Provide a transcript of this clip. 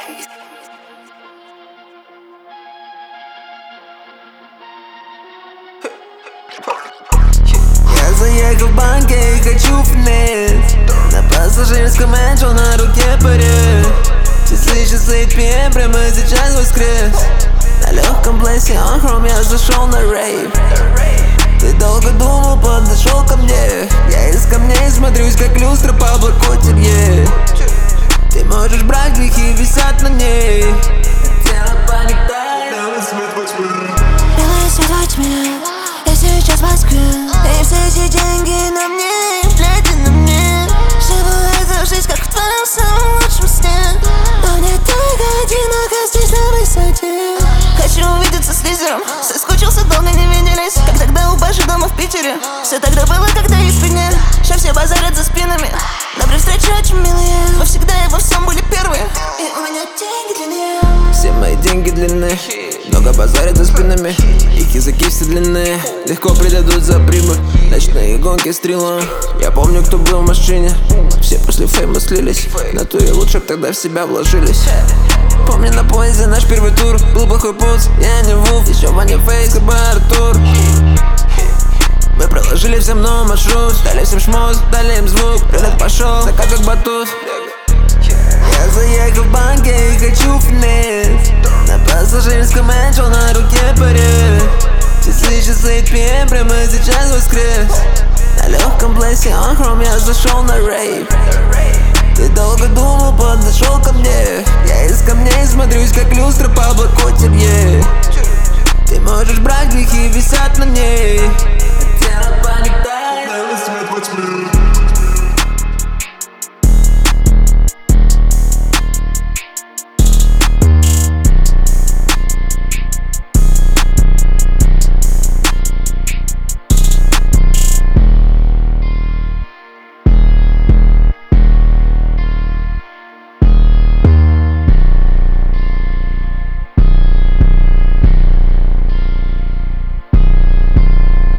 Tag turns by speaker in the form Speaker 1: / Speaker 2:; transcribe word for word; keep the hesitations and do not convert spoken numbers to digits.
Speaker 1: Я заехал в банке и хочу финес. На пассажирском энджел, на руке паре. Часы, часы, пи эм, прямо сейчас воскрес. На легком блессе он хром, я зашел на рейв. Ты долго думал, подошел ко мне. Я из камней смотрюсь, как люстра по облаку тебе. Ты можешь брать, грехи висят на ней. Тело паникает.
Speaker 2: Белый свет во тьме, я сейчас в Москве. И все эти деньги на мне, глядя на мне. Живу эту жизнь, как в твоем самом лучшем сне. Но мне так одиноко здесь на высоте. Хочу увидеться с лидером. Соскучился, долго не виделись. Как тогда у Баши дома в Питере. Все тогда было, когда и спине. Сейчас все базарят за спинами. Но при встрече очень милые. Вы всегда и во всем были первые. И у меня деньги длиннее.
Speaker 1: Все мои деньги длинные. Много базарят за спинами. Их языки все длинные. Легко предадут за прибыль. Ночные гонки стрелом. Я помню, кто был в машине. Все после фейма слились. На то и лучше б тогда в себя вложились. Помню на поезде наш первый тур. Был плохой путь, я не вуф. Еще Ваня Фейс и Артур. Мы проложили всем новый маршрут. Дали всем шмот, дали им звук. Прилет пошел, закат как батут. Я заехал в банке и хочу финес. На пассажирском энджел, на руке паре. Часы, часы, пи эм, прямо сейчас воскрес. На легком блессе он хром, я зашел на рейв. Ты долго думал, подошел ко мне. Я из камней смотрюсь, как люстра по облаку тебе. Ты можешь брать, грехи висят на ней. Тело паникает.